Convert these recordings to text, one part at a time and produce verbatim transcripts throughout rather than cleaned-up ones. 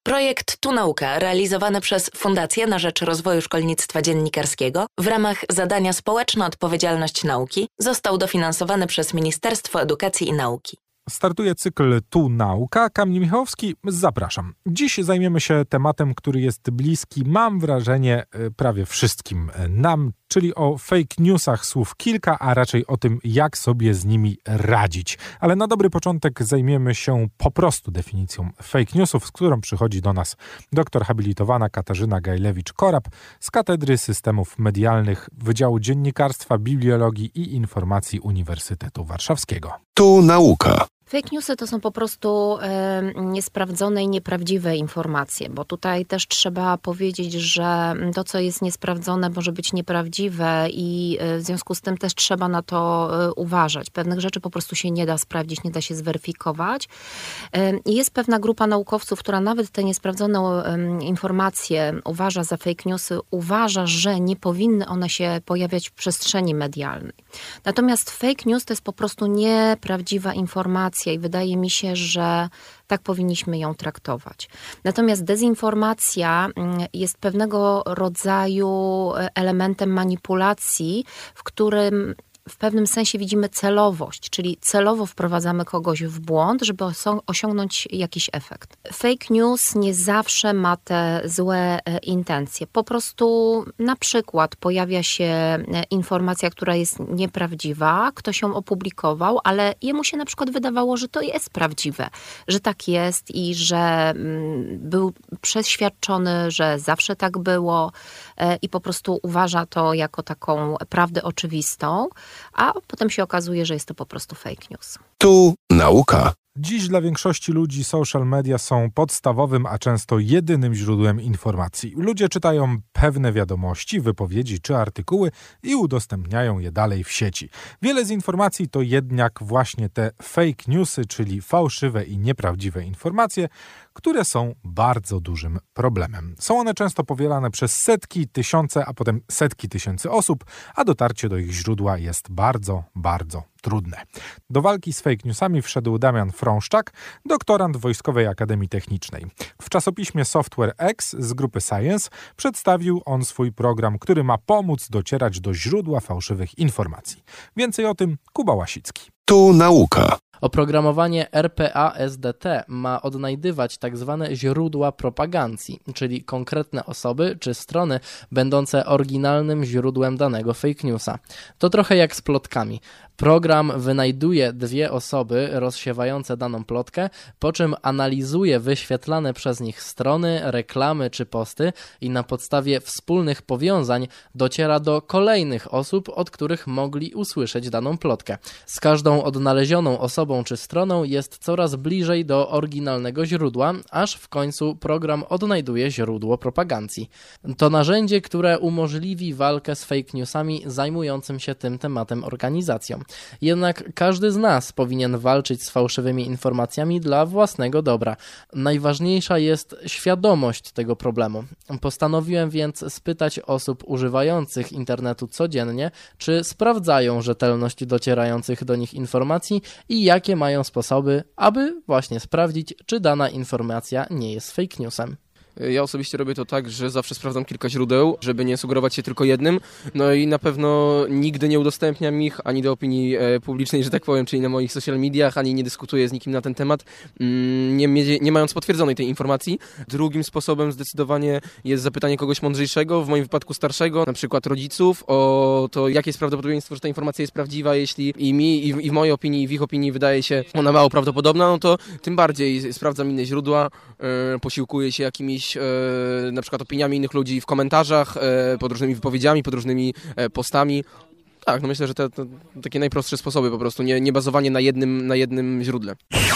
Projekt Tu Nauka, realizowany przez Fundację na rzecz Rozwoju Szkolnictwa Dziennikarskiego w ramach zadania Społeczna Odpowiedzialność Nauki, został dofinansowany przez Ministerstwo Edukacji i Nauki. Startuje cykl Tu Nauka. Kamil Michałowski, zapraszam. Dziś zajmiemy się tematem, który jest bliski, mam wrażenie, prawie wszystkim nam, czyli o fake newsach słów kilka, a raczej o tym, jak sobie z nimi radzić. Ale na dobry początek zajmiemy się po prostu definicją fake newsów, z którą przychodzi do nas doktor habilitowana Katarzyna Gajlewicz-Korab z Katedry Systemów Medialnych Wydziału Dziennikarstwa, Bibliologii i Informacji Uniwersytetu Warszawskiego. Tu Nauka. Fake newsy to są po prostu e, niesprawdzone i nieprawdziwe informacje, bo tutaj też trzeba powiedzieć, że to, co jest niesprawdzone, może być nieprawdziwe i e, w związku z tym też trzeba na to e, uważać. Pewnych rzeczy po prostu się nie da sprawdzić, nie da się zweryfikować. E, jest pewna grupa naukowców, która nawet te niesprawdzone e, informacje uważa za fake newsy, uważa, że nie powinny one się pojawiać w przestrzeni medialnej. Natomiast fake news to jest po prostu nieprawdziwa informacja i wydaje mi się, że tak powinniśmy ją traktować. Natomiast dezinformacja jest pewnego rodzaju elementem manipulacji, w którym w pewnym sensie widzimy celowość, czyli celowo wprowadzamy kogoś w błąd, żeby osiągnąć jakiś efekt. Fake news nie zawsze ma te złe intencje. Po prostu na przykład pojawia się informacja, która jest nieprawdziwa, ktoś ją opublikował, ale jemu się na przykład wydawało, że to jest prawdziwe, że tak jest i że był przeświadczony, że zawsze tak było i po prostu uważa to jako taką prawdę oczywistą, a potem się okazuje, że jest to po prostu fake news. Tu Nauka. Dziś dla większości ludzi social media są podstawowym, a często jedynym źródłem informacji. Ludzie czytają pewne wiadomości, wypowiedzi czy artykuły i udostępniają je dalej w sieci. Wiele z informacji to jednak właśnie te fake newsy, czyli fałszywe i nieprawdziwe informacje, które są bardzo dużym problemem. Są one często powielane przez setki, tysiące, a potem setki tysięcy osób, a dotarcie do ich źródła jest bardzo, bardzo trudne. Do walki z fake newsami wszedł Damian Frąszczak, doktorant Wojskowej Akademii Technicznej. W czasopiśmie Software X z grupy Science przedstawił on swój program, który ma pomóc docierać do źródła fałszywych informacji. Więcej o tym Kuba Łasicki. Tu Nauka. Oprogramowanie R P A S D T ma odnajdywać tak zwane źródła propagancji, czyli konkretne osoby czy strony będące oryginalnym źródłem danego fake newsa. To trochę jak z plotkami. Program wynajduje dwie osoby rozsiewające daną plotkę, po czym analizuje wyświetlane przez nich strony, reklamy czy posty i na podstawie wspólnych powiązań dociera do kolejnych osób, od których mogli usłyszeć daną plotkę. Z każdą odnalezioną osobą czy stroną jest coraz bliżej do oryginalnego źródła, aż w końcu program odnajduje źródło propagancji. To narzędzie, które umożliwi walkę z fake newsami zajmującym się tym tematem organizacjom. Jednak każdy z nas powinien walczyć z fałszywymi informacjami dla własnego dobra. Najważniejsza jest świadomość tego problemu. Postanowiłem więc spytać osób używających internetu codziennie, czy sprawdzają rzetelność docierających do nich informacji i jakie mają sposoby, aby właśnie sprawdzić, czy dana informacja nie jest fake newsem. Ja osobiście robię to tak, że zawsze sprawdzam kilka źródeł, żeby nie sugerować się tylko jednym. No i na pewno nigdy nie udostępniam ich ani do opinii e, publicznej, że tak powiem, czyli na moich social mediach, ani nie dyskutuję z nikim na ten temat, mm, nie, nie mając potwierdzonej tej informacji. Drugim sposobem zdecydowanie jest zapytanie kogoś mądrzejszego, w moim wypadku starszego, na przykład rodziców, o to, jakie jest prawdopodobieństwo, że ta informacja jest prawdziwa, jeśli i mi, i w, i w mojej opinii, i w ich opinii wydaje się ona mało prawdopodobna, no to tym bardziej sprawdzam inne źródła, e, posiłkuję się jakimiś na przykład opiniami innych ludzi w komentarzach, pod różnymi wypowiedziami, pod różnymi postami. Tak, no myślę, że te, te takie najprostsze sposoby po prostu, nie, nie bazowanie na jednym, na jednym źródle.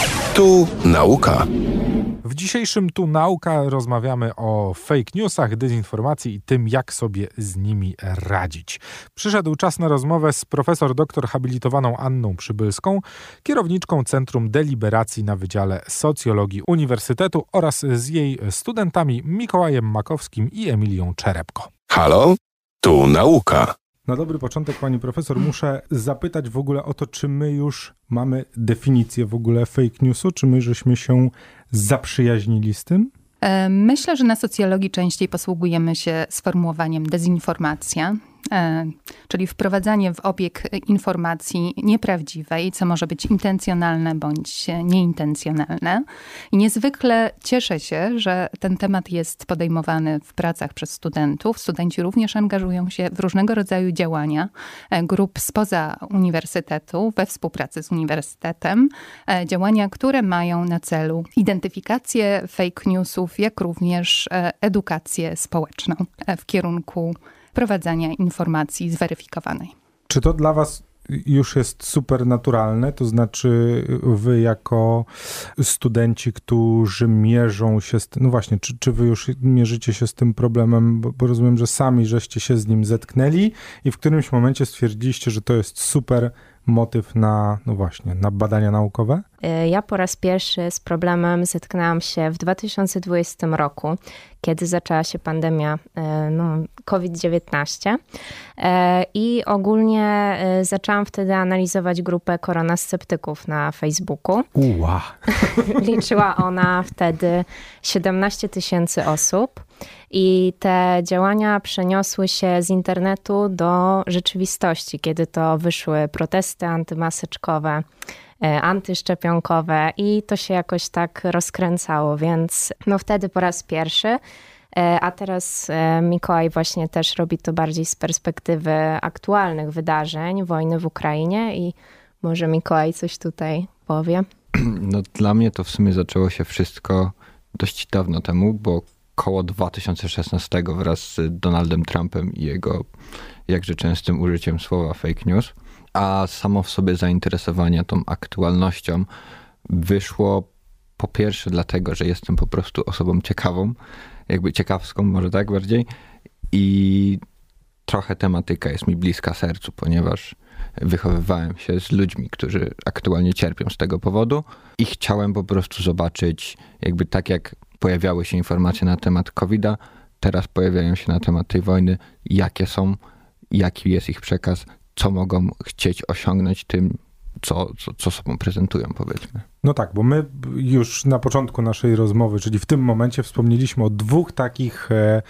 Tu Nauka. W dzisiejszym Tu Nauka rozmawiamy o fake newsach, dezinformacji i tym, jak sobie z nimi radzić. Przyszedł czas na rozmowę z profesor doktor habilitowaną Anną Przybylską, kierowniczką Centrum Deliberacji na Wydziale Socjologii Uniwersytetu oraz z jej studentami Mikołajem Makowskim i Emilią Czerepko. Halo? Tu Nauka. Na dobry początek, pani profesor, muszę zapytać w ogóle o to, czy my już mamy definicję w ogóle fake newsu, czy my żeśmy się zaprzyjaźnili z tym? Myślę, że na socjologii częściej posługujemy się sformułowaniem dezinformacja, czyli wprowadzanie w obieg informacji nieprawdziwej, co może być intencjonalne bądź nieintencjonalne. I niezwykle cieszę się, że ten temat jest podejmowany w pracach przez studentów. Studenci również angażują się w różnego rodzaju działania grup spoza uniwersytetu, we współpracy z uniwersytetem. Działania, które mają na celu identyfikację fake newsów, jak również edukację społeczną w kierunku wprowadzania informacji zweryfikowanej. Czy to dla was już jest super naturalne? To znaczy wy jako studenci, którzy mierzą się z tym, no właśnie, czy, czy wy już mierzycie się z tym problemem, bo, bo rozumiem, że sami żeście się z nim zetknęli i w którymś momencie stwierdziliście, że to jest super motyw na, no właśnie, na badania naukowe? Ja po raz pierwszy z problemem zetknęłam się w dwa tysiące dwudziestym roku, kiedy zaczęła się pandemia no, kowid dziewiętnaście i ogólnie zaczęłam wtedy analizować grupę koronasceptyków na Facebooku. Uła. Liczyła ona wtedy siedemnaście tysięcy osób. I te działania przeniosły się z internetu do rzeczywistości, kiedy to wyszły protesty antymaseczkowe, antyszczepionkowe i to się jakoś tak rozkręcało, więc no wtedy po raz pierwszy, a teraz Mikołaj właśnie też robi to bardziej z perspektywy aktualnych wydarzeń, wojny w Ukrainie i może Mikołaj coś tutaj powie. No dla mnie to w sumie zaczęło się wszystko dość dawno temu, bo koło dwa tysiące szesnastego wraz z Donaldem Trumpem i jego jakże częstym użyciem słowa fake news, a samo w sobie zainteresowanie tą aktualnością wyszło po pierwsze dlatego, że jestem po prostu osobą ciekawą, jakby ciekawską może tak bardziej i trochę tematyka jest mi bliska sercu, ponieważ wychowywałem się z ludźmi, którzy aktualnie cierpią z tego powodu i chciałem po prostu zobaczyć, jakby tak jak pojawiały się informacje na temat kowida, teraz pojawiają się na temat tej wojny, jakie są, jaki jest ich przekaz, co mogą chcieć osiągnąć tym, co, co, co sobą prezentują, powiedzmy. No tak, bo my już na początku naszej rozmowy, czyli w tym momencie wspomnieliśmy o dwóch takich,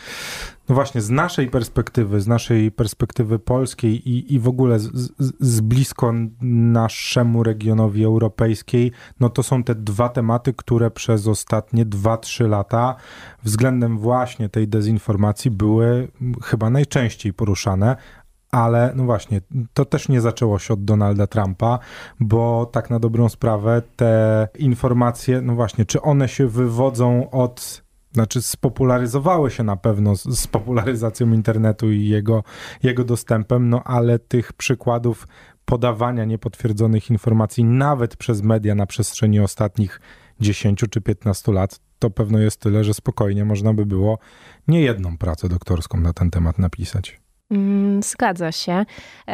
no właśnie z naszej perspektywy, z naszej perspektywy polskiej i, i w ogóle z, z, z blisko naszemu regionowi europejskiej, no to są te dwa tematy, które przez ostatnie dwa trzy lata względem właśnie tej dezinformacji były chyba najczęściej poruszane. Ale no właśnie, to też nie zaczęło się od Donalda Trumpa, bo tak na dobrą sprawę te informacje, no właśnie, czy one się wywodzą od, znaczy spopularyzowały się na pewno z, z popularyzacją internetu i jego, jego dostępem, no ale tych przykładów podawania niepotwierdzonych informacji nawet przez media na przestrzeni ostatnich dziesięciu czy piętnastu lat, to pewno jest tyle, że spokojnie można by było niejedną pracę doktorską na ten temat napisać. Zgadza się.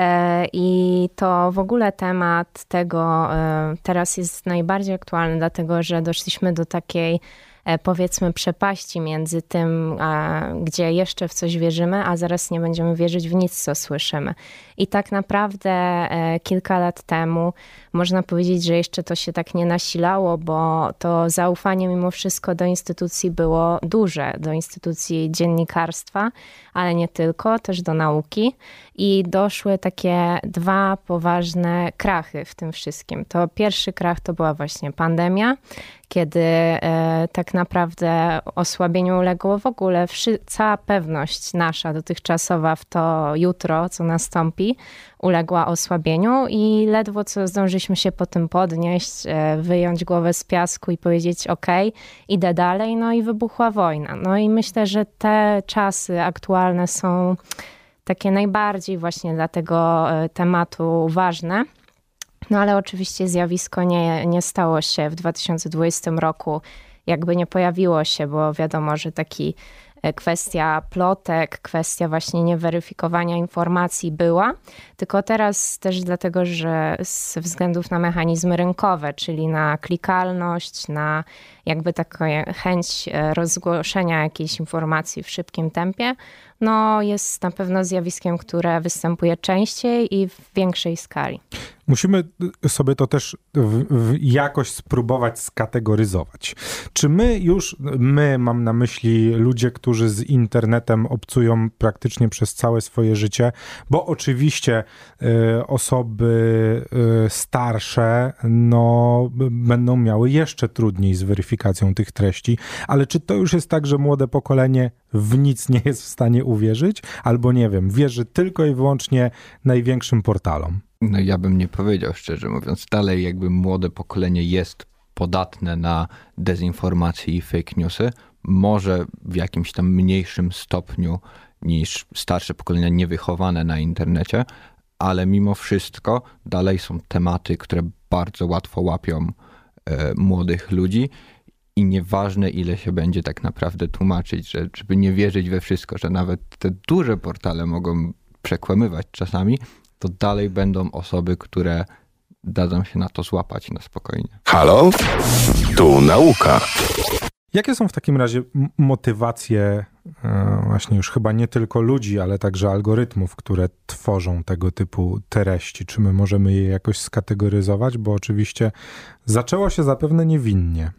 I to w ogóle temat tego teraz jest najbardziej aktualny, dlatego że doszliśmy do takiej, powiedzmy, przepaści między tym, gdzie jeszcze w coś wierzymy, a zaraz nie będziemy wierzyć w nic, co słyszymy. I tak naprawdę kilka lat temu można powiedzieć, że jeszcze to się tak nie nasilało, bo to zaufanie mimo wszystko do instytucji było duże, do instytucji dziennikarstwa, ale nie tylko, też do nauki. I doszły takie dwa poważne krachy w tym wszystkim. To pierwszy krach to była właśnie pandemia, kiedy e, tak naprawdę osłabieniu uległo w ogóle wszy- cała pewność nasza dotychczasowa w to jutro, co nastąpi, uległa osłabieniu i ledwo co zdążyliśmy się po tym podnieść, e, wyjąć głowę z piasku i powiedzieć ok, idę dalej, no i wybuchła wojna. No i myślę, że te czasy aktualne są takie najbardziej właśnie dla tego tematu ważne. No ale oczywiście zjawisko nie, nie stało się w dwa tysiące dwudziestym roku, jakby nie pojawiło się, bo wiadomo, że taki kwestia plotek, kwestia właśnie nieweryfikowania informacji była, tylko teraz też dlatego, że ze względów na mechanizmy rynkowe, czyli na klikalność, na jakby taka chęć rozgłoszenia jakiejś informacji w szybkim tempie, no jest na pewno zjawiskiem, które występuje częściej i w większej skali. Musimy sobie to też w, w jakoś spróbować skategoryzować. Czy my już, my mam na myśli ludzie, którzy z internetem obcują praktycznie przez całe swoje życie, bo oczywiście y, osoby y, starsze no, będą miały jeszcze trudniej z weryfikacją tych treści, ale czy to już jest tak, że młode pokolenie w nic nie jest w stanie uwierzyć? Albo nie wiem, wierzy tylko i wyłącznie największym portalom? No ja bym nie powiedział, szczerze mówiąc. Dalej jakby młode pokolenie jest podatne na dezinformacje i fake newsy. Może w jakimś tam mniejszym stopniu niż starsze pokolenia niewychowane na internecie, ale mimo wszystko dalej są tematy, które bardzo łatwo łapią e, młodych ludzi i nieważne ile się będzie tak naprawdę tłumaczyć, że żeby nie wierzyć we wszystko, że nawet te duże portale mogą przekłamywać czasami, to dalej będą osoby, które dadzą się na to złapać na spokojnie. Halo? Tu nauka. Jakie są w takim razie motywacje e, właśnie już chyba nie tylko ludzi, ale także algorytmów, które tworzą tego typu treści? Czy my możemy je jakoś skategoryzować? Bo oczywiście zaczęło się zapewne niewinnie.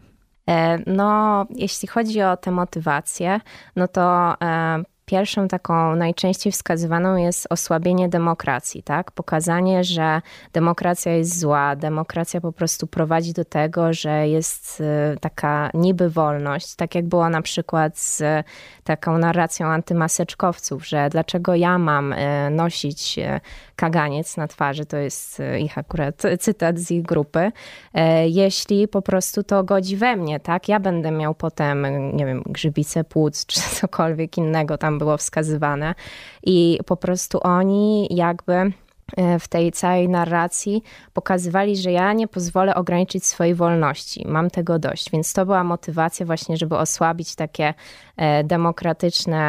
No, jeśli chodzi o te motywacje, no to e, pierwszą taką najczęściej wskazywaną jest osłabienie demokracji, tak? Pokazanie, że demokracja jest zła, demokracja po prostu prowadzi do tego, że jest taka niby wolność, tak jak było na przykład z taką narracją antymaseczkowców, że dlaczego ja mam nosić kaganiec na twarzy, to jest ich akurat cytat z ich grupy, jeśli po prostu to godzi we mnie, tak? Ja będę miał potem, nie wiem, grzybice płuc, czy cokolwiek innego tam było wskazywane i po prostu oni jakby w tej całej narracji pokazywali, że ja nie pozwolę ograniczyć swojej wolności. Mam tego dość. Więc to była motywacja właśnie, żeby osłabić takie demokratyczne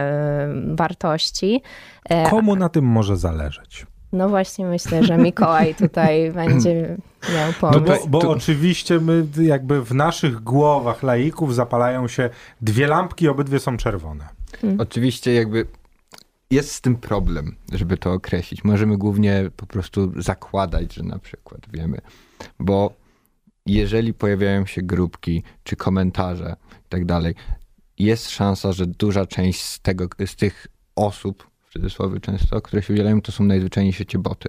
wartości. Komu na tym może zależeć? No właśnie myślę, że Mikołaj tutaj będzie miał pomysł. No bo, bo tu... oczywiście my jakby w naszych głowach laików zapalają się dwie lampki, obydwie są czerwone. Hmm. Oczywiście jakby jest z tym problem, żeby to określić. Możemy głównie po prostu zakładać, że na przykład wiemy, bo jeżeli pojawiają się grupki czy komentarze i tak dalej, jest szansa, że duża część z, tego, z tych osób, w cudzysłowie często, które się udzielają, to są najzwyczajniej w świecie boty.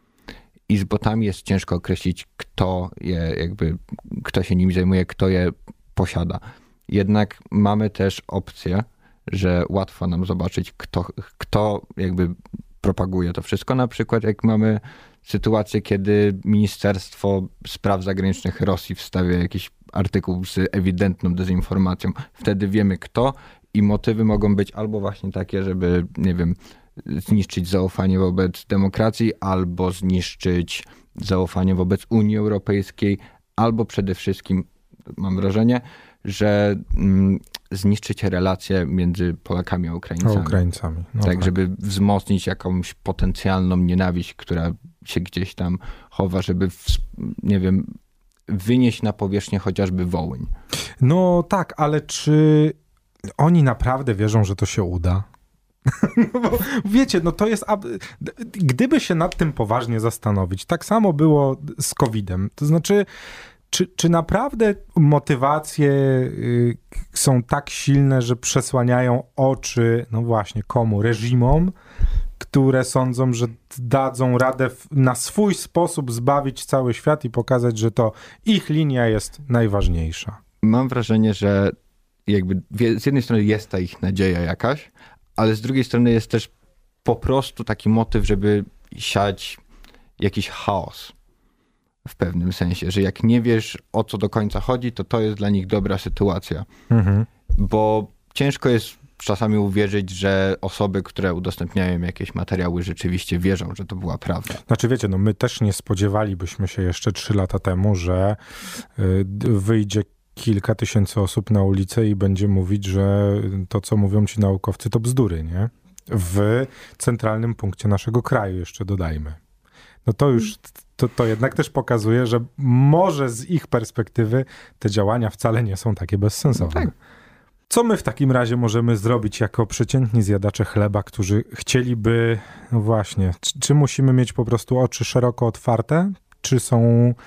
I z botami jest ciężko określić, kto je jakby, kto się nimi zajmuje, kto je posiada. Jednak mamy też opcję, że łatwo nam zobaczyć, kto, kto jakby propaguje to wszystko. Na przykład jak mamy sytuację, kiedy Ministerstwo Spraw Zagranicznych Rosji wstawia jakiś artykuł z ewidentną dezinformacją, wtedy wiemy kto i motywy mogą być albo właśnie takie, żeby, nie wiem, zniszczyć zaufanie wobec demokracji, albo zniszczyć zaufanie wobec Unii Europejskiej, albo przede wszystkim, mam wrażenie, że mm, zniszczyć relacje między Polakami a Ukraińcami. A Ukraińcami. No tak, tak, żeby wzmocnić jakąś potencjalną nienawiść, która się gdzieś tam chowa, żeby, w, nie wiem, wynieść na powierzchnię chociażby Wołyń. No tak, ale czy oni naprawdę wierzą, że to się uda? No bo wiecie, no to jest... Gdyby się nad tym poważnie zastanowić, tak samo było z kowidem. To znaczy... Czy, czy naprawdę motywacje y, są tak silne, że przesłaniają oczy, no właśnie, komu? Reżimom, które sądzą, że dadzą radę w, na swój sposób zbawić cały świat i pokazać, że to ich linia jest najważniejsza? Mam wrażenie, że jakby z jednej strony jest ta ich nadzieja jakaś, ale z drugiej strony jest też po prostu taki motyw, żeby siać jakiś chaos. W pewnym sensie, że jak nie wiesz, o co do końca chodzi, to to jest dla nich dobra sytuacja. Mhm. Bo ciężko jest czasami uwierzyć, że osoby, które udostępniają jakieś materiały, rzeczywiście wierzą, że to była prawda. Znaczy wiecie, no my też nie spodziewalibyśmy się jeszcze trzy lata temu, że wyjdzie kilka tysięcy osób na ulicę i będzie mówić, że to, co mówią ci naukowcy, to bzdury, nie? W centralnym punkcie naszego kraju, jeszcze dodajmy. no to już to, to jednak też pokazuje, że może z ich perspektywy te działania wcale nie są takie bezsensowne. No tak. Co my w takim razie możemy zrobić jako przeciętni zjadacze chleba, którzy chcieliby, no właśnie, czy, czy musimy mieć po prostu oczy szeroko otwarte, czy są,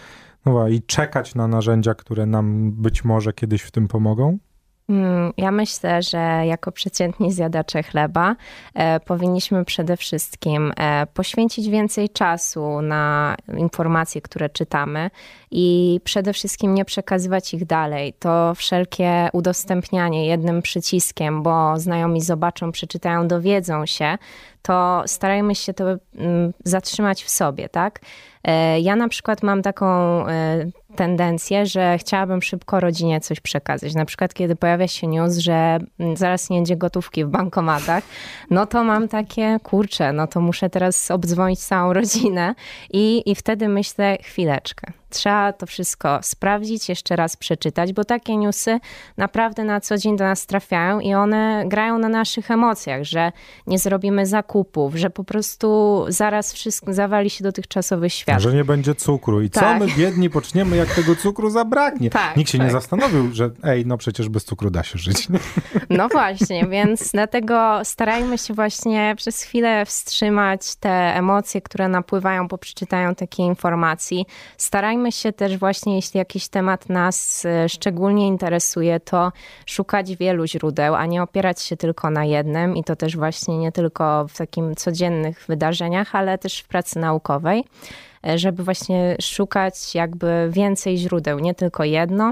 no i czekać na narzędzia, które nam być może kiedyś w tym pomogą? Ja myślę, że jako przeciętni zjadacze chleba e, powinniśmy przede wszystkim e, poświęcić więcej czasu na informacje, które czytamy i przede wszystkim nie przekazywać ich dalej. To wszelkie udostępnianie jednym przyciskiem, bo znajomi zobaczą, przeczytają, dowiedzą się, to starajmy się to mm, zatrzymać w sobie, tak? E, ja na przykład mam taką e, tendencję, że chciałabym szybko rodzinie coś przekazać. Na przykład, kiedy pojawia się news, że zaraz nie będzie gotówki w bankomatach, no to mam takie, kurczę, no to muszę teraz obdzwonić całą rodzinę i, i wtedy myślę, chwileczkę. Trzeba to wszystko sprawdzić, jeszcze raz przeczytać, bo takie newsy naprawdę na co dzień do nas trafiają i one grają na naszych emocjach, że nie zrobimy zakupów, że po prostu zaraz wszystko zawali się dotychczasowy świat. Że nie będzie cukru i tak. co my biedni poczniemy, jak tego cukru zabraknie. Tak, Nikt się tak. nie zastanowił, że ej, no przecież bez cukru da się żyć. No właśnie, więc dlatego starajmy się właśnie przez chwilę wstrzymać te emocje, które napływają po przeczytaniu takiej informacji. Starajmy się też właśnie, jeśli jakiś temat nas szczególnie interesuje, to szukać wielu źródeł, a nie opierać się tylko na jednym i to też właśnie nie tylko w takim codziennych wydarzeniach, ale też w pracy naukowej, żeby właśnie szukać jakby więcej źródeł, nie tylko jedno.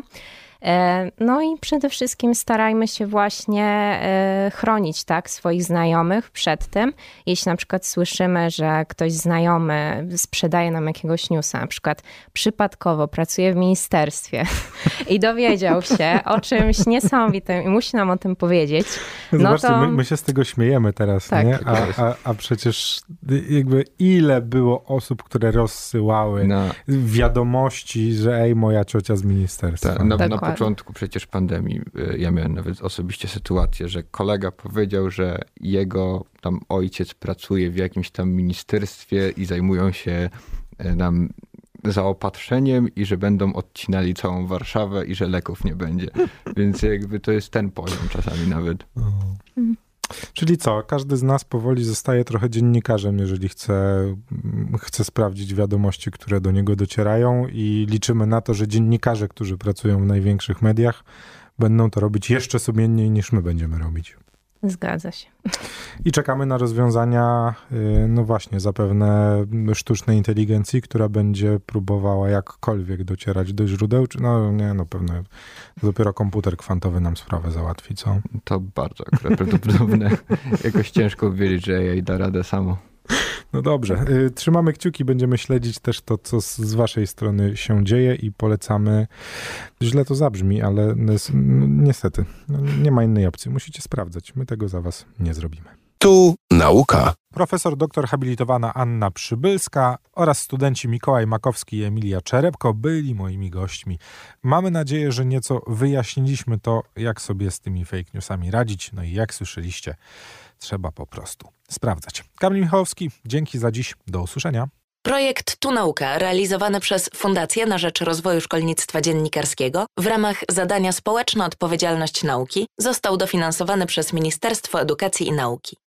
No i przede wszystkim starajmy się właśnie chronić tak, swoich znajomych przed tym. Jeśli na przykład słyszymy, że ktoś znajomy sprzedaje nam jakiegoś newsa, na przykład przypadkowo pracuje w ministerstwie i dowiedział się o czymś niesamowitym i musi nam o tym powiedzieć. No Zobaczcie, to... my, my się z tego śmiejemy teraz, tak. nie? A, a, a przecież jakby ile było osób, które rozsyłały No. wiadomości, że ej, moja ciocia z ministerstwa. Ta, na, na początku przecież pandemii ja miałem nawet osobiście sytuację, że kolega powiedział, że jego tam ojciec pracuje w jakimś tam ministerstwie i zajmują się nam zaopatrzeniem i że będą odcinali całą Warszawę i że leków nie będzie. Więc jakby to jest ten poziom czasami nawet. Mhm. Czyli co? Każdy z nas powoli zostaje trochę dziennikarzem, jeżeli chce, chce sprawdzić wiadomości, które do niego docierają i liczymy na to, że dziennikarze, którzy pracują w największych mediach, będą to robić jeszcze sumienniej niż my będziemy robić. Zgadza się. I czekamy na rozwiązania, no właśnie, zapewne sztucznej inteligencji, która będzie próbowała jakkolwiek docierać do źródeł, czy no nie, no pewnie dopiero komputer kwantowy nam sprawę załatwi, co? To bardzo akurat prawdopodobne. Jakoś ciężko wiedzieć, że jej da radę samo. No dobrze. Trzymamy kciuki, będziemy śledzić też to, co z waszej strony się dzieje i polecamy. Źle to zabrzmi, ale niestety nie ma innej opcji. Musicie sprawdzać. My tego za was nie zrobimy. Tu nauka. Profesor doktor habilitowana Anna Przybylska oraz studenci Mikołaj Makowski i Emilia Czerepko byli moimi gośćmi. Mamy nadzieję, że nieco wyjaśniliśmy to, jak sobie z tymi fake newsami radzić. No i jak słyszeliście, trzeba po prostu sprawdzać. Kamil Michałowski, dzięki za dziś. Do usłyszenia. Projekt Tu Nauka, realizowany przez Fundację na rzecz Rozwoju Szkolnictwa Dziennikarskiego w ramach zadania Społeczna Odpowiedzialność Nauki, został dofinansowany przez Ministerstwo Edukacji i Nauki.